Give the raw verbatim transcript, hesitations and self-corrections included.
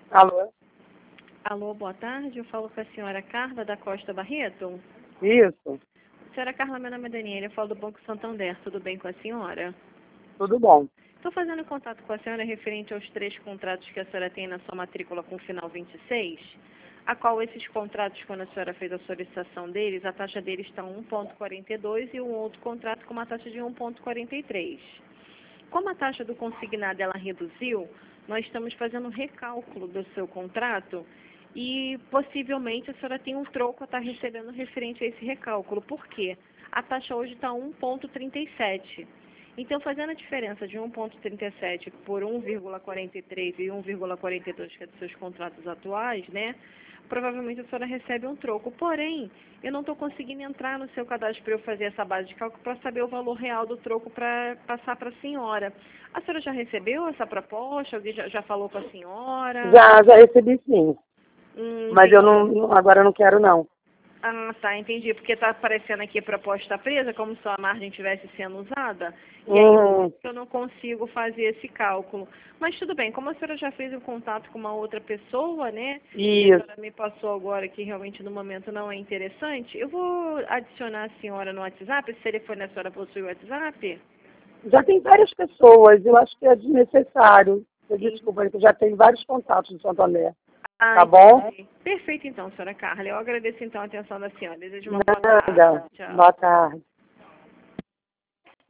Alô? Alô, boa tarde. Eu falo com a senhora Carla da Costa Barreto. Isso, Senhora Carla, meu nome é Daniela, eu falo do Banco Santander. Tudo bem com a senhora? tudo bom. Estou fazendo contato com a senhora referente aos três contratos que a senhora tem na sua matrícula com final vinte e seis, a qual esses contratos, quando a senhora fez a solicitação deles, a taxa deles está um vírgula quarenta e dois e um outro contrato com uma taxa de um vírgula quarenta e três. Como a taxa do consignado ela reduziu, nós estamos fazendo um recálculo do seu contrato e possivelmente a senhora tem um troco a estar recebendo referente a esse recálculo. Por quê? A taxa hoje está um vírgula trinta e sete. Então, fazendo a diferença de um vírgula trinta e sete por um vírgula quarenta e três e um vírgula quarenta e dois, que é dos seus contratos atuais, né? Provavelmente a senhora recebe um troco. Porém, eu não estou conseguindo entrar no seu cadastro para eu fazer essa base de cálculo para saber o valor real do troco para passar para a senhora. A senhora já recebeu essa proposta? Alguém já, já falou com a senhora? Já, já recebi sim, Hum, mas eu entendi. não, agora eu não quero não. Ah, tá, entendi. Porque está aparecendo aqui a proposta presa, como se a margem estivesse sendo usada, e aí Hum, eu não consigo fazer esse cálculo. Mas tudo bem, como a senhora já fez um contato com uma outra pessoa, né, e a isso. senhora me passou agora que realmente no momento não é interessante, eu vou adicionar a senhora no WhatsApp, esse telefone a senhora possui o WhatsApp? Já tem várias pessoas, eu acho que é desnecessário. Você Sim. desculpa, eu já tenho vários contatos no Santander. Ah, Tá bom? entendi. Perfeito então, senhora Carla. Eu agradeço então a atenção da senhora. Desejo uma boa Nada. tarde. Tchau. Boa tarde.